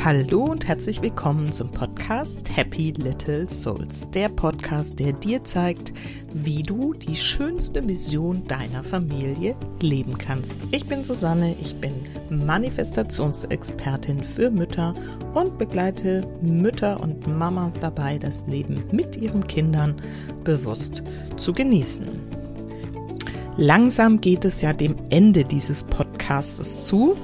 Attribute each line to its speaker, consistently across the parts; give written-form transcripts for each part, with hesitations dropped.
Speaker 1: Hallo und herzlich willkommen zum Podcast Happy Little Souls, der Podcast, der dir zeigt, wie du die schönste Vision deiner Familie leben kannst. Ich bin Susanne, ich bin Manifestationsexpertin für Mütter und begleite Mütter und Mamas dabei, das Leben mit ihren Kindern bewusst zu genießen. Langsam geht es ja dem Ende dieses Podcastes zu.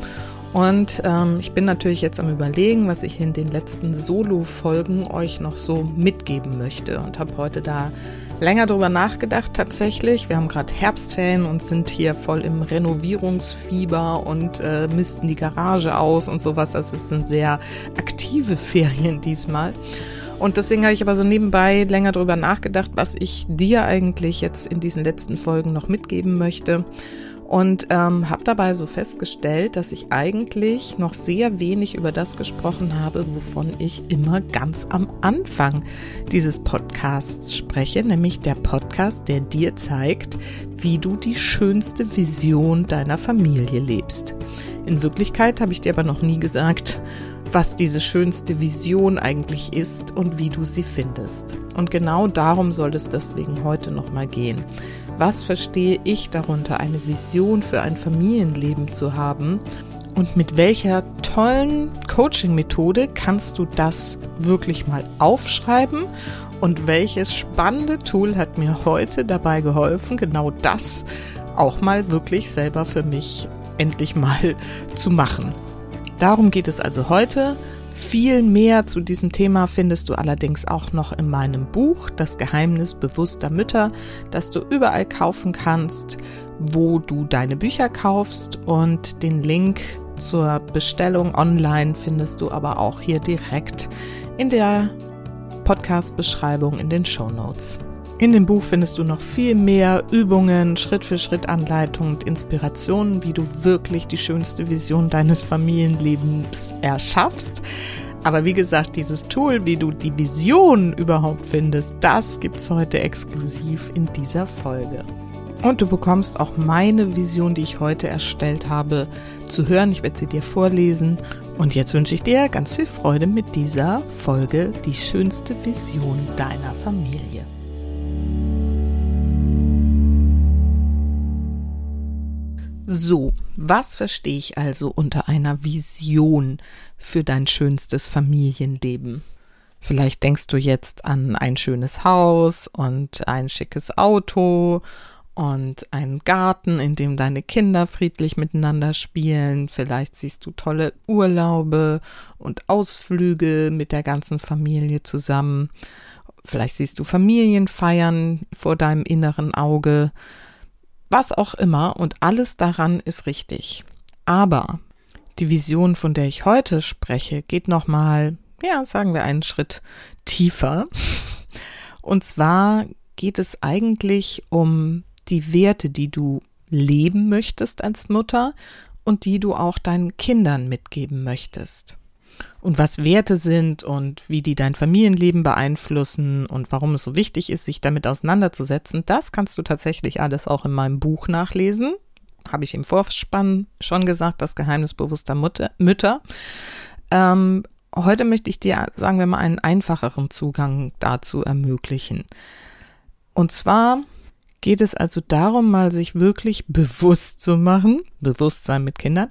Speaker 1: Und ich bin natürlich jetzt am Überlegen, was ich in den letzten Solo-Folgen euch noch so mitgeben möchte und habe heute da länger drüber nachgedacht tatsächlich. Wir haben gerade Herbstferien und sind hier voll im Renovierungsfieber und misten die Garage aus und sowas. Also es sind sehr aktive Ferien diesmal. Und deswegen habe ich aber so nebenbei länger drüber nachgedacht, was ich dir eigentlich jetzt in diesen letzten Folgen noch mitgeben möchte. Und habe dabei so festgestellt, dass ich eigentlich noch sehr wenig über das gesprochen habe, wovon ich immer ganz am Anfang dieses Podcasts spreche, nämlich der Podcast, der dir zeigt, wie du die schönste Vision deiner Familie lebst. In Wirklichkeit habe ich dir aber noch nie gesagt, was diese schönste Vision eigentlich ist und wie du sie findest. Und genau darum soll es deswegen heute nochmal gehen. Was verstehe ich darunter, eine Vision für ein Familienleben zu haben? Und mit welcher tollen Coaching-Methode kannst du das wirklich mal aufschreiben? Und welches spannende Tool hat mir heute dabei geholfen, genau das auch mal wirklich selber für mich endlich mal zu machen? Darum geht es also heute. Viel mehr zu diesem Thema findest du allerdings auch noch in meinem Buch Das Geheimnis bewusster Mütter, das du überall kaufen kannst, wo du deine Bücher kaufst, und den Link zur Bestellung online findest du aber auch hier direkt in der Podcast-Beschreibung in den Shownotes. In dem Buch findest du noch viel mehr Übungen, Schritt-für-Schritt-Anleitungen und Inspirationen, wie du wirklich die schönste Vision deines Familienlebens erschaffst. Aber wie gesagt, dieses Tool, wie du die Vision überhaupt findest, das gibt's heute exklusiv in dieser Folge. Und du bekommst auch meine Vision, die ich heute erstellt habe, zu hören. Ich werde sie dir vorlesen. Und jetzt wünsche ich dir ganz viel Freude mit dieser Folge, die schönste Vision deiner Familie. So, was verstehe ich also unter einer Vision für dein schönstes Familienleben? Vielleicht denkst du jetzt an ein schönes Haus und ein schickes Auto und einen Garten, in dem deine Kinder friedlich miteinander spielen. Vielleicht siehst du tolle Urlaube und Ausflüge mit der ganzen Familie zusammen. Vielleicht siehst du Familienfeiern vor deinem inneren Auge. Was auch immer, und alles daran ist richtig. Aber die Vision, von der ich heute spreche, geht nochmal, sagen wir einen Schritt tiefer. Und zwar geht es eigentlich um die Werte, die du leben möchtest als Mutter und die du auch deinen Kindern mitgeben möchtest. Und was Werte sind und wie die dein Familienleben beeinflussen und warum es so wichtig ist, sich damit auseinanderzusetzen, das kannst du tatsächlich alles auch in meinem Buch nachlesen. Habe ich im Vorspann schon gesagt, das Geheimnis bewusster Mütter. Heute möchte ich dir, sagen wir mal, einen einfacheren Zugang dazu ermöglichen. Und zwar geht es also darum, mal sich wirklich bewusst zu machen, Bewusstsein mit Kindern,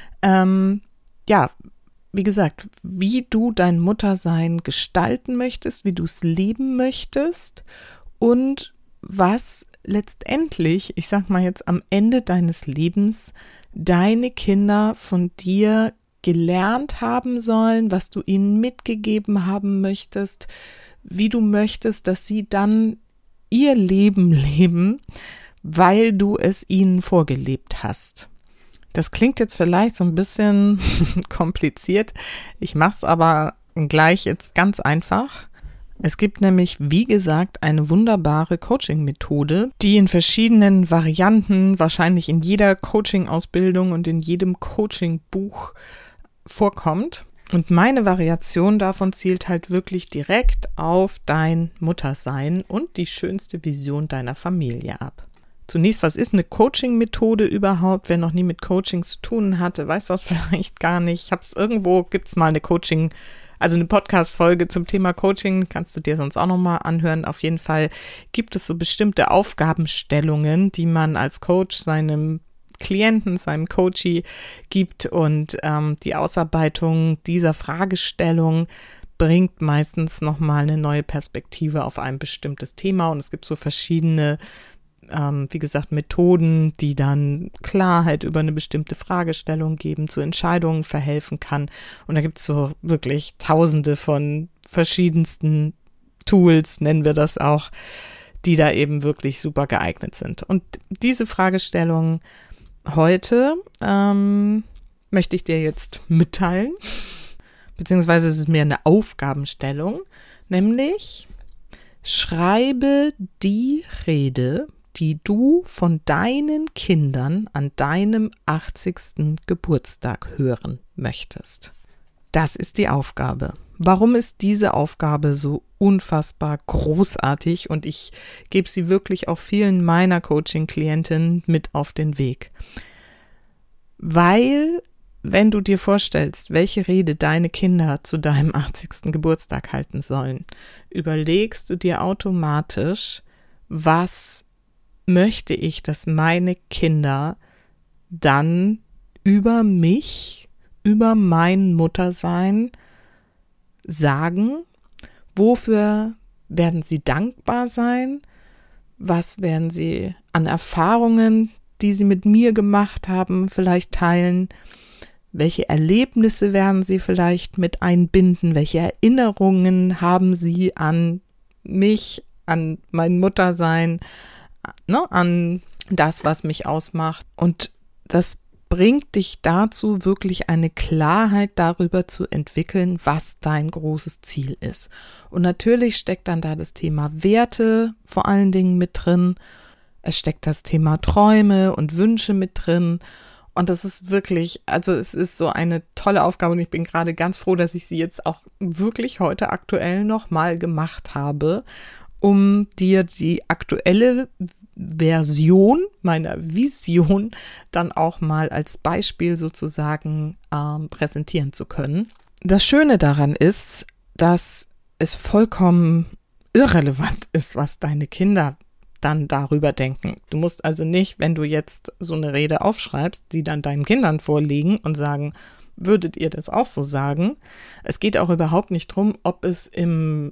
Speaker 1: wie gesagt, wie du dein Muttersein gestalten möchtest, wie du es leben möchtest und was letztendlich, ich sag mal jetzt am Ende deines Lebens, deine Kinder von dir gelernt haben sollen, was du ihnen mitgegeben haben möchtest, wie du möchtest, dass sie dann ihr Leben leben, weil du es ihnen vorgelebt hast. Das klingt jetzt vielleicht so ein bisschen kompliziert. Ich mache es aber gleich jetzt ganz einfach. Es gibt nämlich, wie gesagt, eine wunderbare Coaching-Methode, die in verschiedenen Varianten, wahrscheinlich in jeder Coaching-Ausbildung und in jedem Coaching-Buch vorkommt. Und meine Variation davon zielt halt wirklich direkt auf dein Muttersein und die schönste Vision deiner Familie ab. Zunächst, was ist eine Coaching-Methode überhaupt? Wer noch nie mit Coaching zu tun hatte, weiß das vielleicht gar nicht. Gibt es mal eine eine Podcast-Folge zum Thema Coaching, kannst du dir sonst auch nochmal anhören. Auf jeden Fall gibt es so bestimmte Aufgabenstellungen, die man als Coach seinem Klienten, seinem Coachee gibt, und die Ausarbeitung dieser Fragestellung bringt meistens nochmal eine neue Perspektive auf ein bestimmtes Thema, und es gibt so verschiedene wie gesagt, Methoden, die dann Klarheit über eine bestimmte Fragestellung geben, zu Entscheidungen verhelfen kann. Und da gibt es so wirklich Tausende von verschiedensten Tools, nennen wir das auch, die da eben wirklich super geeignet sind. Und diese Fragestellung heute möchte ich dir jetzt mitteilen, beziehungsweise es ist mehr eine Aufgabenstellung, nämlich schreibe die Rede, die du von deinen Kindern an deinem 80. Geburtstag hören möchtest. Das ist die Aufgabe. Warum ist diese Aufgabe so unfassbar großartig? Und ich gebe sie wirklich auch vielen meiner Coaching-Klientinnen mit auf den Weg. Weil, wenn du dir vorstellst, welche Rede deine Kinder zu deinem 80. Geburtstag halten sollen, überlegst du dir automatisch, was möchte ich, dass meine Kinder dann über mich, über mein Muttersein sagen? Wofür werden sie dankbar sein? Was werden sie an Erfahrungen, die sie mit mir gemacht haben, vielleicht teilen? Welche Erlebnisse werden sie vielleicht mit einbinden? Welche Erinnerungen haben sie an mich, an mein Muttersein, an das, was mich ausmacht? Und das bringt dich dazu, wirklich eine Klarheit darüber zu entwickeln, was dein großes Ziel ist. Und natürlich steckt dann da das Thema Werte vor allen Dingen mit drin. Es steckt das Thema Träume und Wünsche mit drin. Und das ist wirklich, also es ist so eine tolle Aufgabe, und ich bin gerade ganz froh, dass ich sie jetzt auch wirklich heute aktuell nochmal gemacht habe, um dir die aktuelle Version meiner Vision dann auch mal als Beispiel sozusagen präsentieren zu können. Das Schöne daran ist, dass es vollkommen irrelevant ist, was deine Kinder dann darüber denken. Du musst also nicht, wenn du jetzt so eine Rede aufschreibst, die dann deinen Kindern vorlegen und sagen, würdet ihr das auch so sagen? Es geht auch überhaupt nicht drum, ob es in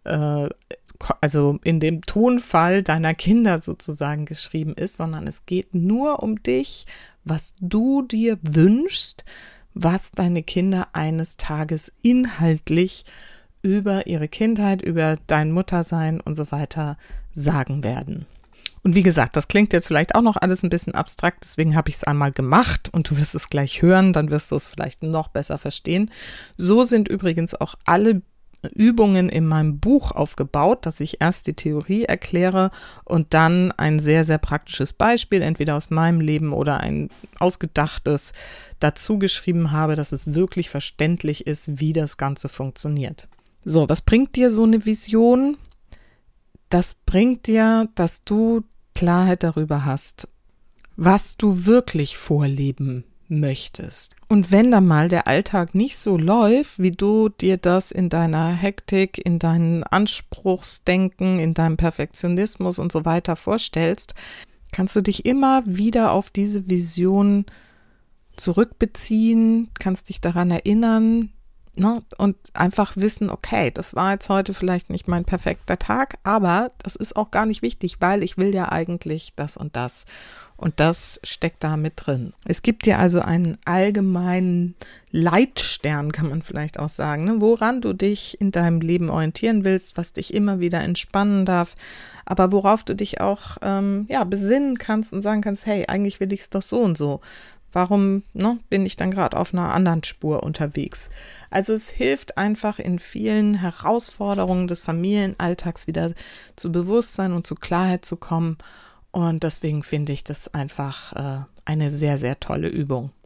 Speaker 1: dem Tonfall deiner Kinder sozusagen geschrieben ist, sondern es geht nur um dich, was du dir wünschst, was deine Kinder eines Tages inhaltlich über ihre Kindheit, über dein Muttersein und so weiter sagen werden. Und wie gesagt, das klingt jetzt vielleicht auch noch alles ein bisschen abstrakt, deswegen habe ich es einmal gemacht und du wirst es gleich hören, dann wirst du es vielleicht noch besser verstehen. So sind übrigens auch alle Übungen in meinem Buch aufgebaut, dass ich erst die Theorie erkläre und dann ein sehr, sehr praktisches Beispiel, entweder aus meinem Leben oder ein ausgedachtes, dazu geschrieben habe, dass es wirklich verständlich ist, wie das Ganze funktioniert. So, was bringt dir so eine Vision? Das bringt dir, dass du Klarheit darüber hast, was du wirklich vorleben möchtest. Und wenn dann mal der Alltag nicht so läuft, wie du dir das in deiner Hektik, in deinem Anspruchsdenken, in deinem Perfektionismus und so weiter vorstellst, kannst du dich immer wieder auf diese Vision zurückbeziehen, kannst dich daran erinnern, und einfach wissen, okay, das war jetzt heute vielleicht nicht mein perfekter Tag, aber das ist auch gar nicht wichtig, weil ich will ja eigentlich das und das. Und das steckt da mit drin. Es gibt dir also einen allgemeinen Leitstern, kann man vielleicht auch sagen, woran du dich in deinem Leben orientieren willst, was dich immer wieder entspannen darf, aber worauf du dich auch besinnen kannst und sagen kannst, hey, eigentlich will ich es doch so und so. Warum bin ich dann gerade auf einer anderen Spur unterwegs? Also es hilft einfach in vielen Herausforderungen des Familienalltags wieder zu Bewusstsein und zu Klarheit zu kommen. Und deswegen finde ich das einfach eine sehr, sehr tolle Übung.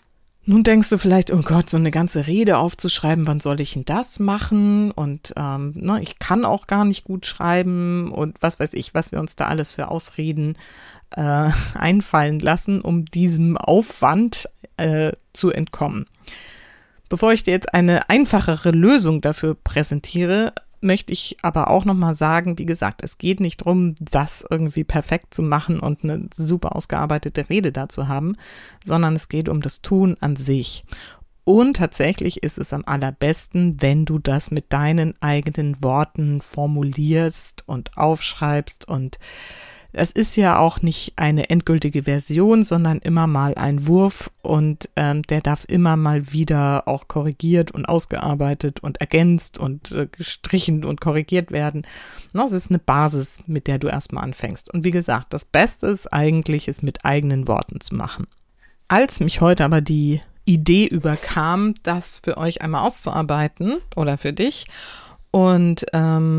Speaker 1: Nun denkst du vielleicht, oh Gott, so eine ganze Rede aufzuschreiben, wann soll ich denn das machen? Und ich kann auch gar nicht gut schreiben und was weiß ich, was wir uns da alles für Ausreden einfallen lassen, um diesem Aufwand zu entkommen. Bevor ich dir jetzt eine einfachere Lösung dafür präsentiere, möchte ich aber auch nochmal sagen, wie gesagt, es geht nicht darum, das irgendwie perfekt zu machen und eine super ausgearbeitete Rede dazu haben, sondern es geht um das Tun an sich. Und tatsächlich ist es am allerbesten, wenn du das mit deinen eigenen Worten formulierst und aufschreibst, und es ist ja auch nicht eine endgültige Version, sondern immer mal ein Wurf, und der darf immer mal wieder auch korrigiert und ausgearbeitet und ergänzt und gestrichen und korrigiert werden. Das ist eine Basis, mit der du erstmal anfängst. Und wie gesagt, das Beste ist eigentlich, es mit eigenen Worten zu machen. Als mich heute aber die Idee überkam, das für euch einmal auszuarbeiten oder für dich, und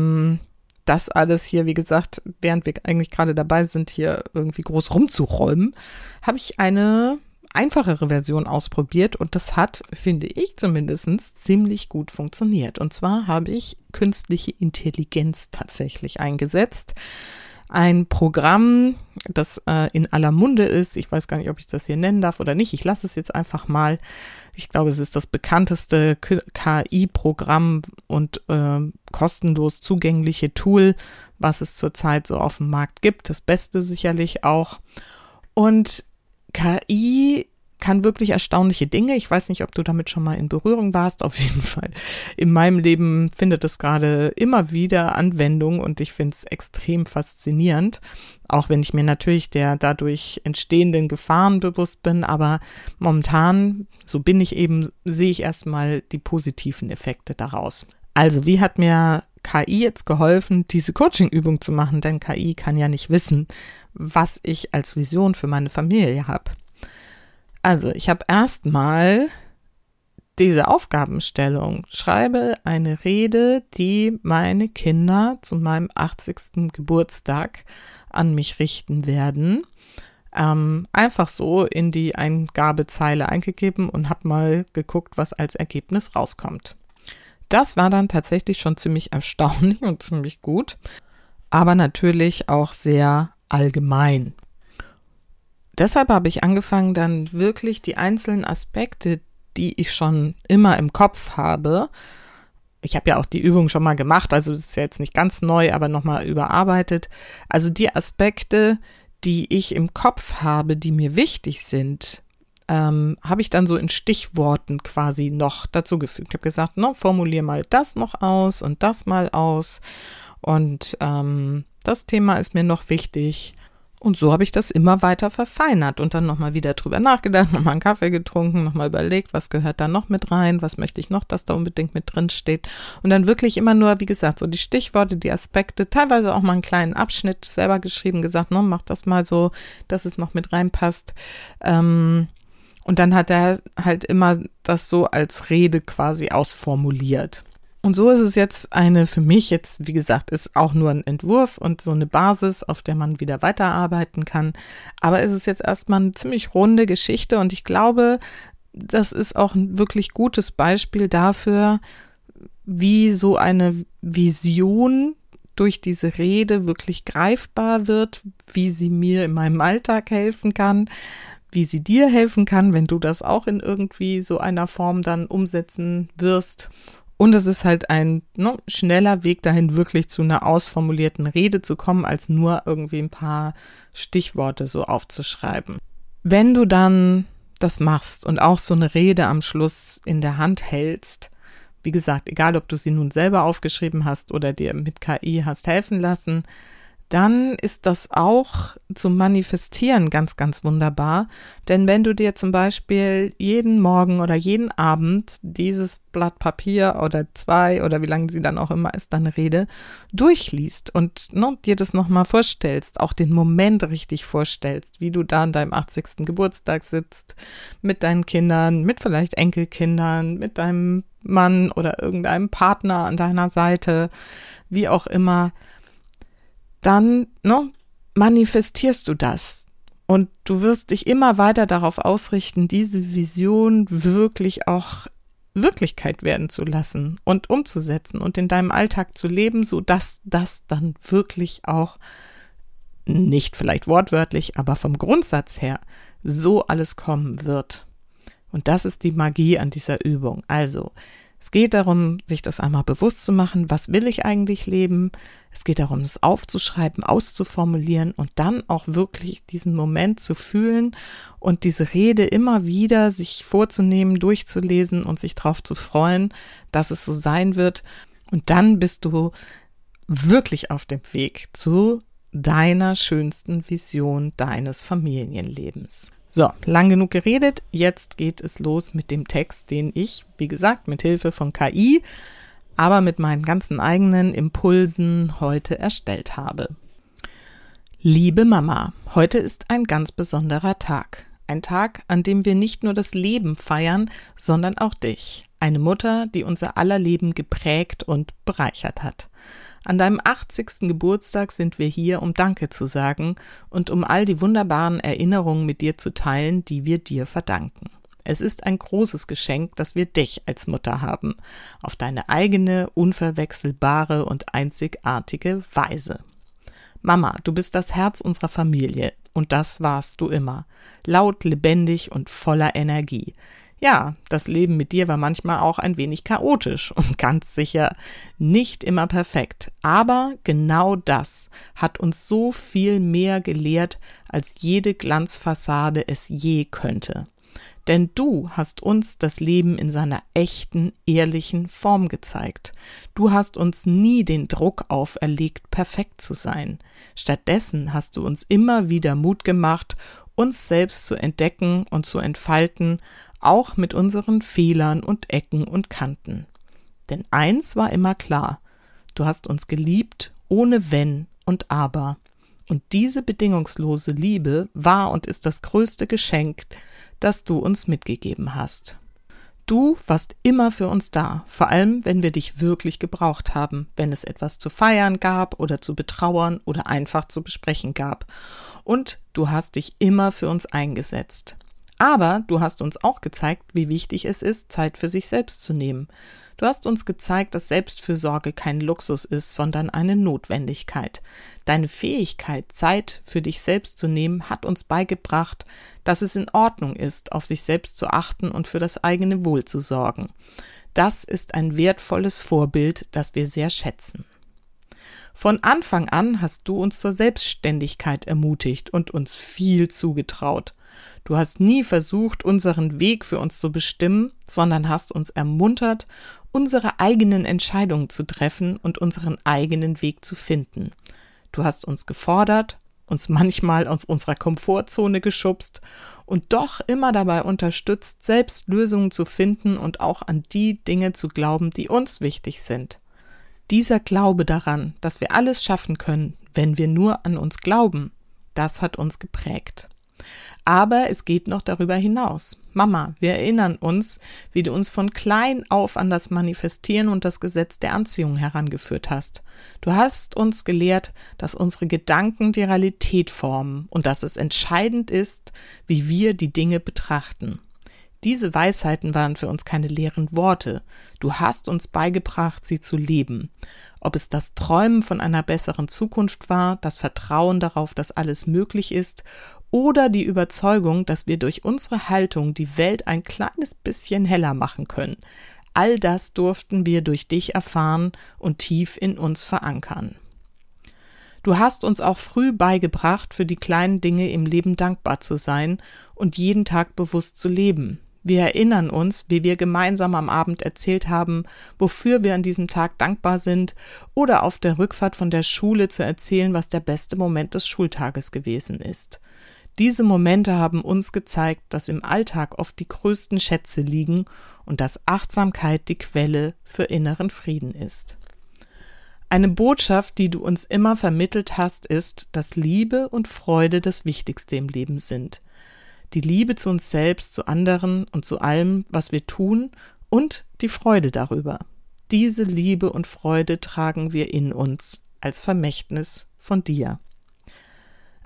Speaker 1: das alles hier, wie gesagt, während wir eigentlich gerade dabei sind, hier irgendwie groß rumzuräumen, habe ich eine einfachere Version ausprobiert, und das hat, finde ich zumindest, ziemlich gut funktioniert. Und zwar habe ich künstliche Intelligenz tatsächlich eingesetzt. Ein Programm, das in aller Munde ist. Ich weiß gar nicht, ob ich das hier nennen darf oder nicht. Ich lasse es jetzt einfach mal. Ich glaube, es ist das bekannteste KI-Programm und kostenlos zugängliche Tool, was es zurzeit so auf dem Markt gibt. Das Beste sicherlich auch. Und KI kann wirklich erstaunliche Dinge. Ich weiß nicht, ob du damit schon mal in Berührung warst. Auf jeden Fall. In meinem Leben findet es gerade immer wieder Anwendung, und ich finde es extrem faszinierend. Auch wenn ich mir natürlich der dadurch entstehenden Gefahren bewusst bin. Aber momentan, so bin ich eben, sehe ich erstmal die positiven Effekte daraus. Also, wie hat mir KI jetzt geholfen, diese Coaching-Übung zu machen? Denn KI kann ja nicht wissen, was ich als Vision für meine Familie habe. Also, ich habe erstmal diese Aufgabenstellung: Schreibe eine Rede, die meine Kinder zu meinem 80. Geburtstag an mich richten werden. Einfach so in die Eingabezeile eingegeben und habe mal geguckt, was als Ergebnis rauskommt. Das war dann tatsächlich schon ziemlich erstaunlich und ziemlich gut, aber natürlich auch sehr allgemein. Deshalb habe ich angefangen, dann wirklich die einzelnen Aspekte, die ich schon immer im Kopf habe. Ich habe ja auch die Übung schon mal gemacht, also das ist ja jetzt nicht ganz neu, aber nochmal überarbeitet. Also die Aspekte, die ich im Kopf habe, die mir wichtig sind, habe ich dann so in Stichworten quasi noch dazugefügt. Ich habe gesagt, formulier mal das noch aus und das mal aus, und das Thema ist mir noch wichtig. Und so habe ich das immer weiter verfeinert und dann nochmal wieder drüber nachgedacht, nochmal einen Kaffee getrunken, nochmal überlegt, was gehört da noch mit rein, was möchte ich noch, dass da unbedingt mit drin steht. Und dann wirklich immer nur, wie gesagt, so die Stichworte, die Aspekte, teilweise auch mal einen kleinen Abschnitt selber geschrieben, gesagt, mach das mal so, dass es noch mit reinpasst. Und dann hat er halt immer das so als Rede quasi ausformuliert. Und so ist es jetzt für mich jetzt, wie gesagt, ist auch nur ein Entwurf und so eine Basis, auf der man wieder weiterarbeiten kann. Aber es ist jetzt erstmal eine ziemlich runde Geschichte, und ich glaube, das ist auch ein wirklich gutes Beispiel dafür, wie so eine Vision durch diese Rede wirklich greifbar wird, wie sie mir in meinem Alltag helfen kann, wie sie dir helfen kann, wenn du das auch in irgendwie so einer Form dann umsetzen wirst. Und es ist halt ein schneller Weg dahin, wirklich zu einer ausformulierten Rede zu kommen, als nur irgendwie ein paar Stichworte so aufzuschreiben. Wenn du dann das machst und auch so eine Rede am Schluss in der Hand hältst, wie gesagt, egal ob du sie nun selber aufgeschrieben hast oder dir mit KI hast helfen lassen, dann ist das auch zum Manifestieren ganz, ganz wunderbar. Denn wenn du dir zum Beispiel jeden Morgen oder jeden Abend dieses Blatt Papier oder 2 oder wie lange sie dann auch immer ist, deine Rede, durchliest und dir das nochmal vorstellst, auch den Moment richtig vorstellst, wie du da an deinem 80. Geburtstag sitzt, mit deinen Kindern, mit vielleicht Enkelkindern, mit deinem Mann oder irgendeinem Partner an deiner Seite, wie auch immer, dann manifestierst du das. Und du wirst dich immer weiter darauf ausrichten, diese Vision wirklich auch Wirklichkeit werden zu lassen und umzusetzen und in deinem Alltag zu leben, sodass das dann wirklich auch, nicht vielleicht wortwörtlich, aber vom Grundsatz her, so alles kommen wird. Und das ist die Magie an dieser Übung. Also, es geht darum, sich das einmal bewusst zu machen, was will ich eigentlich leben? Es geht darum, es aufzuschreiben, auszuformulieren und dann auch wirklich diesen Moment zu fühlen und diese Rede immer wieder sich vorzunehmen, durchzulesen und sich darauf zu freuen, dass es so sein wird. Und dann bist du wirklich auf dem Weg zu deiner schönsten Vision deines Familienlebens. So, lang genug geredet, jetzt geht es los mit dem Text, den ich, wie gesagt, mit Hilfe von KI, aber mit meinen ganzen eigenen Impulsen heute erstellt habe. Liebe Mama, heute ist ein ganz besonderer Tag. Ein Tag, an dem wir nicht nur das Leben feiern, sondern auch dich. Eine Mutter, die unser aller Leben geprägt und bereichert hat. An deinem 80. Geburtstag sind wir hier, um Danke zu sagen und um all die wunderbaren Erinnerungen mit dir zu teilen, die wir dir verdanken. Es ist ein großes Geschenk, dass wir dich als Mutter haben, auf deine eigene, unverwechselbare und einzigartige Weise. Mama, du bist das Herz unserer Familie und das warst du immer. Laut, lebendig und voller Energie. Ja, das Leben mit dir war manchmal auch ein wenig chaotisch und ganz sicher nicht immer perfekt. Aber genau das hat uns so viel mehr gelehrt, als jede Glanzfassade es je könnte. Denn du hast uns das Leben in seiner echten, ehrlichen Form gezeigt. Du hast uns nie den Druck auferlegt, perfekt zu sein. Stattdessen hast du uns immer wieder Mut gemacht, uns selbst zu entdecken und zu entfalten, auch mit unseren Fehlern und Ecken und Kanten. Denn eins war immer klar, du hast uns geliebt, ohne Wenn und Aber. Und diese bedingungslose Liebe war und ist das größte Geschenk, das du uns mitgegeben hast. Du warst immer für uns da, vor allem wenn wir dich wirklich gebraucht haben, wenn es etwas zu feiern gab oder zu betrauern oder einfach zu besprechen gab. Und du hast dich immer für uns eingesetzt. Aber du hast uns auch gezeigt, wie wichtig es ist, Zeit für sich selbst zu nehmen. Du hast uns gezeigt, dass Selbstfürsorge kein Luxus ist, sondern eine Notwendigkeit. Deine Fähigkeit, Zeit für dich selbst zu nehmen, hat uns beigebracht, dass es in Ordnung ist, auf sich selbst zu achten und für das eigene Wohl zu sorgen. Das ist ein wertvolles Vorbild, das wir sehr schätzen. Von Anfang an hast du uns zur Selbstständigkeit ermutigt und uns viel zugetraut. Du hast nie versucht, unseren Weg für uns zu bestimmen, sondern hast uns ermuntert, unsere eigenen Entscheidungen zu treffen und unseren eigenen Weg zu finden. Du hast uns gefordert, uns manchmal aus unserer Komfortzone geschubst und doch immer dabei unterstützt, selbst Lösungen zu finden und auch an die Dinge zu glauben, die uns wichtig sind. Dieser Glaube daran, dass wir alles schaffen können, wenn wir nur an uns glauben, das hat uns geprägt. Aber es geht noch darüber hinaus. Mama, wir erinnern uns, wie du uns von klein auf an das Manifestieren und das Gesetz der Anziehung herangeführt hast. Du hast uns gelehrt, dass unsere Gedanken die Realität formen und dass es entscheidend ist, wie wir die Dinge betrachten. Diese Weisheiten waren für uns keine leeren Worte. Du hast uns beigebracht, sie zu leben. Ob es das Träumen von einer besseren Zukunft war, das Vertrauen darauf, dass alles möglich ist, oder die Überzeugung, dass wir durch unsere Haltung die Welt ein kleines bisschen heller machen können. All das durften wir durch dich erfahren und tief in uns verankern. Du hast uns auch früh beigebracht, für die kleinen Dinge im Leben dankbar zu sein und jeden Tag bewusst zu leben. Wir erinnern uns, wie wir gemeinsam am Abend erzählt haben, wofür wir an diesem Tag dankbar sind, oder auf der Rückfahrt von der Schule zu erzählen, was der beste Moment des Schultages gewesen ist. Diese Momente haben uns gezeigt, dass im Alltag oft die größten Schätze liegen und dass Achtsamkeit die Quelle für inneren Frieden ist. Eine Botschaft, die du uns immer vermittelt hast, ist, dass Liebe und Freude das Wichtigste im Leben sind. Die Liebe zu uns selbst, zu anderen und zu allem, was wir tun, und die Freude darüber. Diese Liebe und Freude tragen wir in uns als Vermächtnis von dir.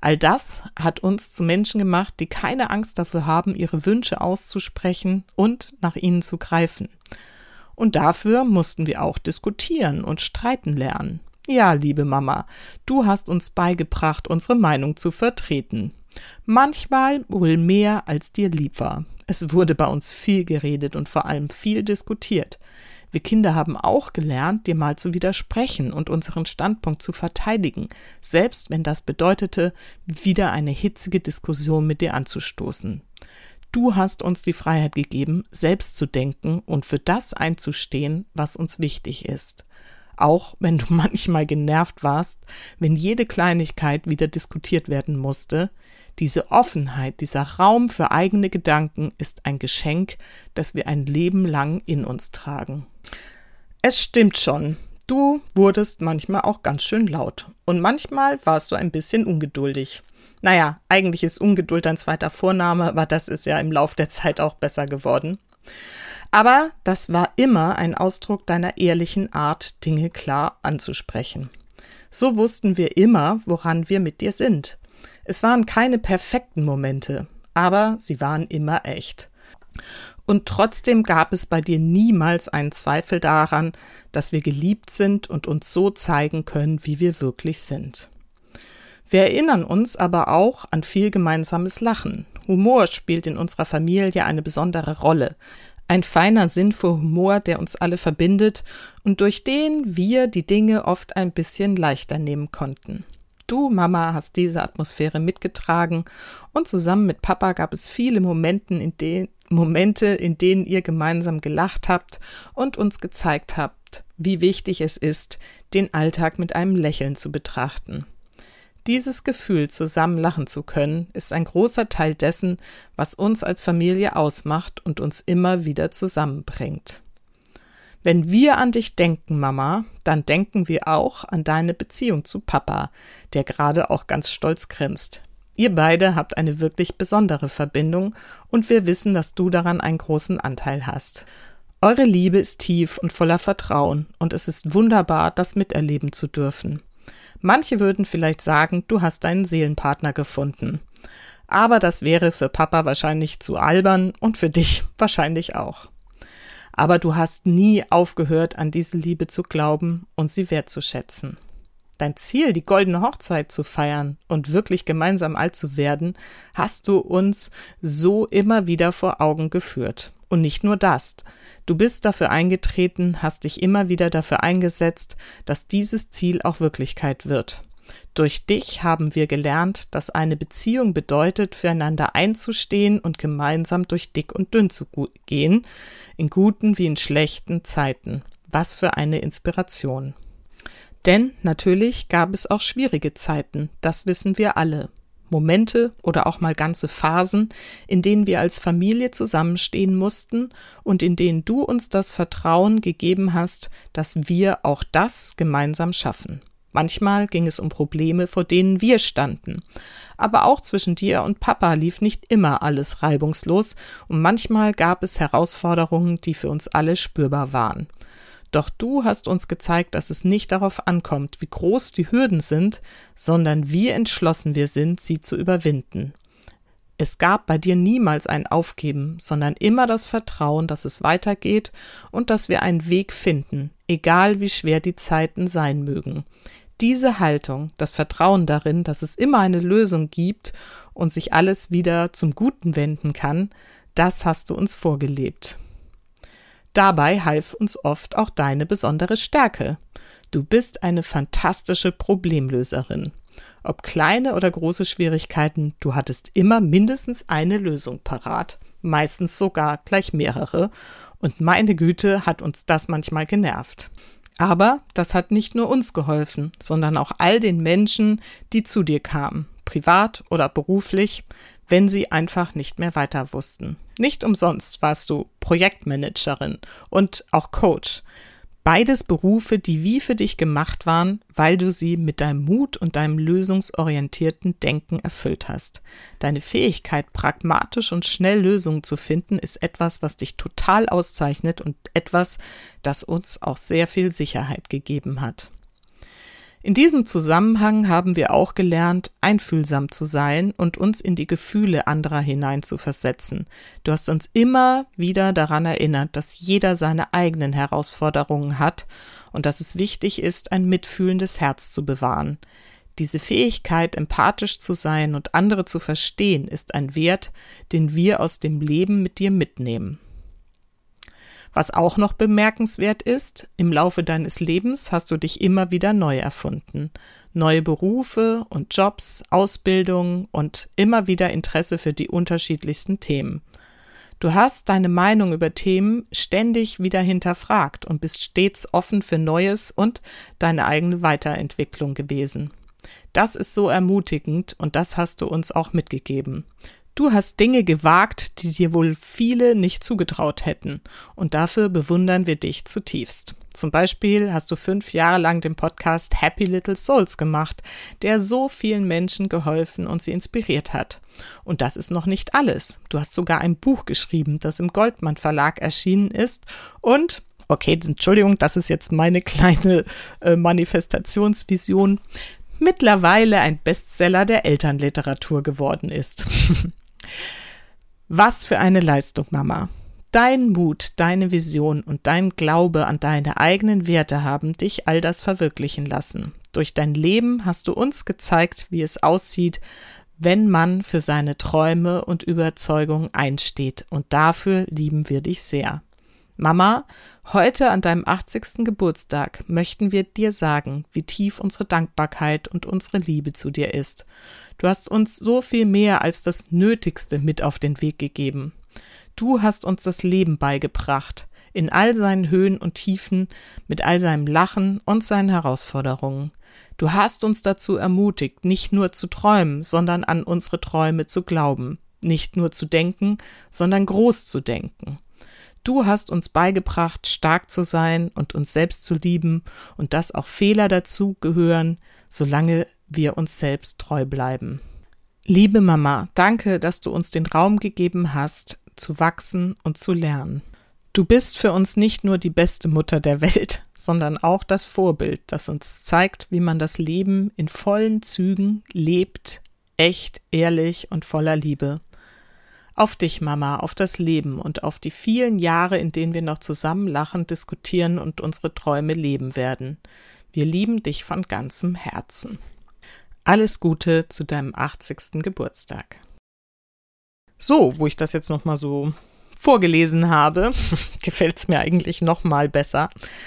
Speaker 1: All das hat uns zu Menschen gemacht, die keine Angst dafür haben, ihre Wünsche auszusprechen und nach ihnen zu greifen. Und dafür mussten wir auch diskutieren und streiten lernen. Ja, liebe Mama, du hast uns beigebracht, unsere Meinung zu vertreten. Manchmal wohl mehr, als dir lieb war. Es wurde bei uns viel geredet und vor allem viel diskutiert. Wir Kinder haben auch gelernt, dir mal zu widersprechen und unseren Standpunkt zu verteidigen, selbst wenn das bedeutete, wieder eine hitzige Diskussion mit dir anzustoßen. Du hast uns die Freiheit gegeben, selbst zu denken und für das einzustehen, was uns wichtig ist. Auch wenn du manchmal genervt warst, wenn jede Kleinigkeit wieder diskutiert werden musste. Diese Offenheit, dieser Raum für eigene Gedanken ist ein Geschenk, das wir ein Leben lang in uns tragen. Es stimmt schon, du wurdest manchmal auch ganz schön laut und manchmal warst du ein bisschen ungeduldig. Naja, eigentlich ist Ungeduld ein zweiter Vorname, aber das ist ja im Lauf der Zeit auch besser geworden. Aber das war immer ein Ausdruck deiner ehrlichen Art, Dinge klar anzusprechen. So wussten wir immer, woran wir mit dir sind. Es waren keine perfekten Momente, aber sie waren immer echt. Und trotzdem gab es bei dir niemals einen Zweifel daran, dass wir geliebt sind und uns so zeigen können, wie wir wirklich sind. Wir erinnern uns aber auch an viel gemeinsames Lachen. Humor spielt in unserer Familie eine besondere Rolle. Ein feiner Sinn für Humor, der uns alle verbindet und durch den wir die Dinge oft ein bisschen leichter nehmen konnten. Du, Mama, hast diese Atmosphäre mitgetragen und zusammen mit Papa gab es viele Momente, in denen ihr gemeinsam gelacht habt und uns gezeigt habt, wie wichtig es ist, den Alltag mit einem Lächeln zu betrachten. Dieses Gefühl, zusammen lachen zu können, ist ein großer Teil dessen, was uns als Familie ausmacht und uns immer wieder zusammenbringt. Wenn wir an dich denken, Mama, dann denken wir auch an deine Beziehung zu Papa, der gerade auch ganz stolz grinst. Ihr beide habt eine wirklich besondere Verbindung und wir wissen, dass du daran einen großen Anteil hast. Eure Liebe ist tief und voller Vertrauen und es ist wunderbar, das miterleben zu dürfen. Manche würden vielleicht sagen, du hast deinen Seelenpartner gefunden. Aber das wäre für Papa wahrscheinlich zu albern und für dich wahrscheinlich auch. Aber du hast nie aufgehört, an diese Liebe zu glauben und sie wertzuschätzen. Dein Ziel, die goldene Hochzeit zu feiern und wirklich gemeinsam alt zu werden, hast du uns so immer wieder vor Augen geführt. Und nicht nur das. Du bist dafür eingetreten, hast dich immer wieder dafür eingesetzt, dass dieses Ziel auch Wirklichkeit wird. Durch dich haben wir gelernt, dass eine Beziehung bedeutet, füreinander einzustehen und gemeinsam durch dick und dünn zu gehen, in guten wie in schlechten Zeiten. Was für eine Inspiration. Denn natürlich gab es auch schwierige Zeiten, das wissen wir alle. Momente oder auch mal ganze Phasen, in denen wir als Familie zusammenstehen mussten und in denen du uns das Vertrauen gegeben hast, dass wir auch das gemeinsam schaffen. Manchmal ging es um Probleme, vor denen wir standen. Aber auch zwischen dir und Papa lief nicht immer alles reibungslos und manchmal gab es Herausforderungen, die für uns alle spürbar waren. Doch du hast uns gezeigt, dass es nicht darauf ankommt, wie groß die Hürden sind, sondern wie entschlossen wir sind, sie zu überwinden. Es gab bei dir niemals ein Aufgeben, sondern immer das Vertrauen, dass es weitergeht und dass wir einen Weg finden, egal wie schwer die Zeiten sein mögen. Diese Haltung, das Vertrauen darin, dass es immer eine Lösung gibt und sich alles wieder zum Guten wenden kann, das hast du uns vorgelebt. Dabei half uns oft auch deine besondere Stärke. Du bist eine fantastische Problemlöserin. Ob kleine oder große Schwierigkeiten, du hattest immer mindestens eine Lösung parat, meistens sogar gleich mehrere. Und meine Güte, hat uns das manchmal genervt. Aber das hat nicht nur uns geholfen, sondern auch all den Menschen, die zu dir kamen, privat oder beruflich, wenn sie einfach nicht mehr weiter wussten. Nicht umsonst warst du Projektmanagerin und auch Coach. Beides Berufe, die wie für dich gemacht waren, weil du sie mit deinem Mut und deinem lösungsorientierten Denken erfüllt hast. Deine Fähigkeit, pragmatisch und schnell Lösungen zu finden, ist etwas, was dich total auszeichnet und etwas, das uns auch sehr viel Sicherheit gegeben hat. In diesem Zusammenhang haben wir auch gelernt, einfühlsam zu sein und uns in die Gefühle anderer hineinzuversetzen. Du hast uns immer wieder daran erinnert, dass jeder seine eigenen Herausforderungen hat und dass es wichtig ist, ein mitfühlendes Herz zu bewahren. Diese Fähigkeit, empathisch zu sein und andere zu verstehen, ist ein Wert, den wir aus dem Leben mit dir mitnehmen. Was auch noch bemerkenswert ist, im Laufe deines Lebens hast du dich immer wieder neu erfunden. Neue Berufe und Jobs, Ausbildung und immer wieder Interesse für die unterschiedlichsten Themen. Du hast deine Meinung über Themen ständig wieder hinterfragt und bist stets offen für Neues und deine eigene Weiterentwicklung gewesen. Das ist so ermutigend und das hast du uns auch mitgegeben. Du hast Dinge gewagt, die dir wohl viele nicht zugetraut hätten und dafür bewundern wir dich zutiefst. Zum Beispiel hast du 5 Jahre lang den Podcast Happy Little Souls gemacht, der so vielen Menschen geholfen und sie inspiriert hat. Und das ist noch nicht alles. Du hast sogar ein Buch geschrieben, das im Goldmann Verlag erschienen ist und, okay, Entschuldigung, das ist jetzt meine kleine Manifestationsvision, mittlerweile ein Bestseller der Elternliteratur geworden ist. Was für eine Leistung, Mama. Dein Mut, deine Vision und dein Glaube an deine eigenen Werte haben dich all das verwirklichen lassen. Durch dein Leben hast du uns gezeigt, wie es aussieht, wenn man für seine Träume und Überzeugungen einsteht. Und dafür lieben wir dich sehr. Mama, heute an deinem 80. Geburtstag möchten wir dir sagen, wie tief unsere Dankbarkeit und unsere Liebe zu dir ist. Du hast uns so viel mehr als das Nötigste mit auf den Weg gegeben. Du hast uns das Leben beigebracht, in all seinen Höhen und Tiefen, mit all seinem Lachen und seinen Herausforderungen. Du hast uns dazu ermutigt, nicht nur zu träumen, sondern an unsere Träume zu glauben, nicht nur zu denken, sondern groß zu denken. Du hast uns beigebracht, stark zu sein und uns selbst zu lieben und dass auch Fehler dazu gehören, solange wir uns selbst treu bleiben. Liebe Mama, danke, dass du uns den Raum gegeben hast, zu wachsen und zu lernen. Du bist für uns nicht nur die beste Mutter der Welt, sondern auch das Vorbild, das uns zeigt, wie man das Leben in vollen Zügen lebt, echt, ehrlich und voller Liebe. Auf dich, Mama, auf das Leben und auf die vielen Jahre, in denen wir noch zusammen lachen, diskutieren und unsere Träume leben werden. Wir lieben dich von ganzem Herzen. Alles Gute zu deinem 80. Geburtstag. So, wo ich das jetzt nochmal so vorgelesen habe, gefällt es mir eigentlich nochmal besser.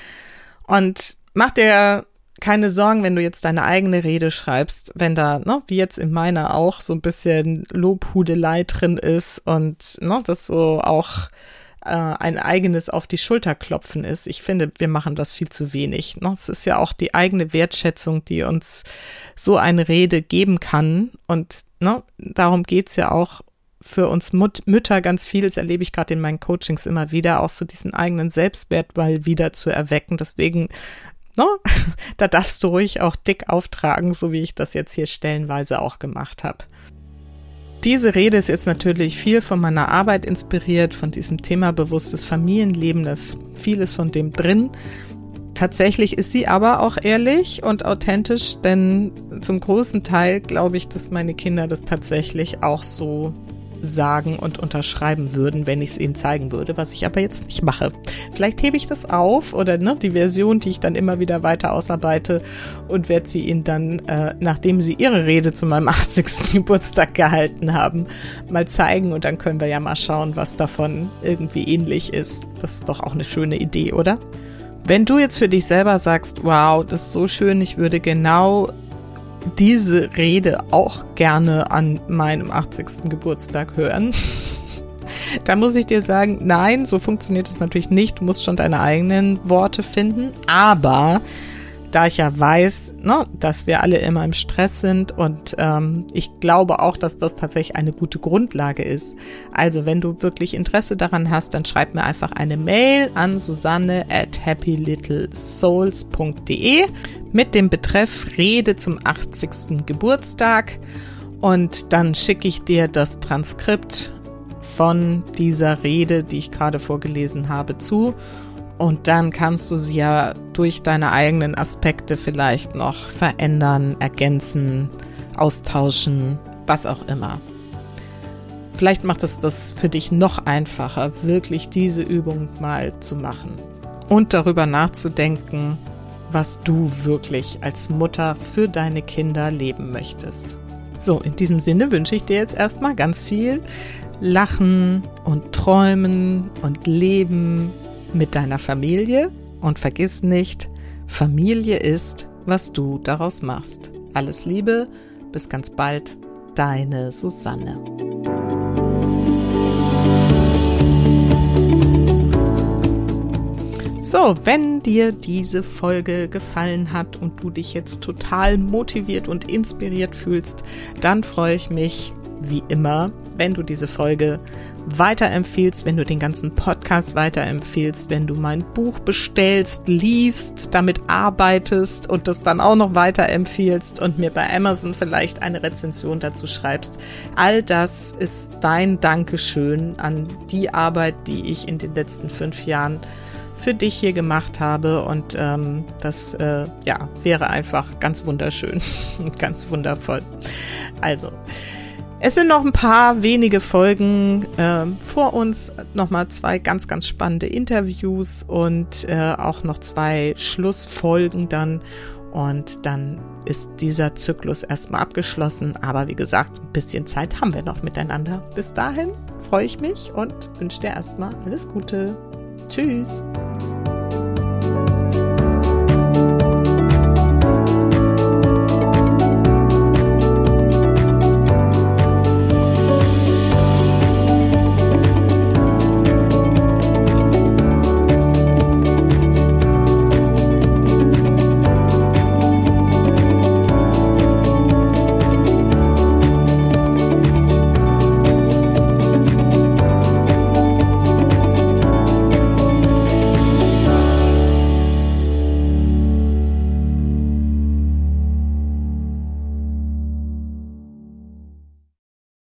Speaker 1: Und mach dir keine Sorgen, wenn du jetzt deine eigene Rede schreibst, wenn da, wie jetzt in meiner auch, so ein bisschen Lobhudelei drin ist und das so auch ein eigenes auf die Schulter klopfen ist. Ich finde, wir machen das viel zu wenig. Es ist ja auch die eigene Wertschätzung, die uns so eine Rede geben kann. Und darum geht's ja auch für uns Mütter ganz viel. Das erlebe ich gerade in meinen Coachings immer wieder, auch so diesen eigenen Selbstwert mal wieder zu erwecken. Deswegen da darfst du ruhig auch dick auftragen, so wie ich das jetzt hier stellenweise auch gemacht habe. Diese Rede ist jetzt natürlich viel von meiner Arbeit inspiriert, von diesem Thema bewusstes Familienleben, da ist vieles von dem drin. Tatsächlich ist sie aber auch ehrlich und authentisch, denn zum großen Teil glaube ich, dass meine Kinder das tatsächlich auch so sagen und unterschreiben würden, wenn ich es ihnen zeigen würde, was ich aber jetzt nicht mache. Vielleicht hebe ich das auf oder die Version, die ich dann immer wieder weiter ausarbeite und werde sie ihnen dann, nachdem sie ihre Rede zu meinem 80. Geburtstag gehalten haben, mal zeigen und dann können wir ja mal schauen, was davon irgendwie ähnlich ist. Das ist doch auch eine schöne Idee, oder? Wenn du jetzt für dich selber sagst, wow, das ist so schön, ich würde genau diese Rede auch gerne an meinem 80. Geburtstag hören. Da muss ich dir sagen, nein, so funktioniert es natürlich nicht. Du musst schon deine eigenen Worte finden. Aber da ich ja weiß, dass wir alle immer im Stress sind und ich glaube auch, dass das tatsächlich eine gute Grundlage ist. Also wenn du wirklich Interesse daran hast, dann schreib mir einfach eine Mail an susanne@happylittlesouls.de mit dem Betreff Rede zum 80. Geburtstag und dann schicke ich dir das Transkript von dieser Rede, die ich gerade vorgelesen habe, zu. Und dann kannst du sie ja durch deine eigenen Aspekte vielleicht noch verändern, ergänzen, austauschen, was auch immer. Vielleicht macht es das für dich noch einfacher, wirklich diese Übung mal zu machen und darüber nachzudenken, was du wirklich als Mutter für deine Kinder leben möchtest. So, in diesem Sinne wünsche ich dir jetzt erstmal ganz viel Lachen und Träumen und Leben mit deiner Familie und vergiss nicht, Familie ist, was du daraus machst. Alles Liebe, bis ganz bald, deine Susanne. So, wenn dir diese Folge gefallen hat und du dich jetzt total motiviert und inspiriert fühlst, dann freue ich mich, wie immer, wenn du diese Folge weiterempfiehlst, wenn du den ganzen Podcast weiterempfiehlst, wenn du mein Buch bestellst, liest, damit arbeitest und das dann auch noch weiterempfiehlst und mir bei Amazon vielleicht eine Rezension dazu schreibst. All das ist dein Dankeschön an die Arbeit, die ich in den letzten 5 Jahren für dich hier gemacht habe und das wäre einfach ganz wunderschön und ganz wundervoll. Also, es sind noch ein paar wenige Folgen vor uns, nochmal 2 ganz, ganz spannende Interviews und auch noch 2 Schlussfolgen dann und dann ist dieser Zyklus erstmal abgeschlossen, aber wie gesagt, ein bisschen Zeit haben wir noch miteinander. Bis dahin freue ich mich und wünsche dir erstmal alles Gute. Tschüss!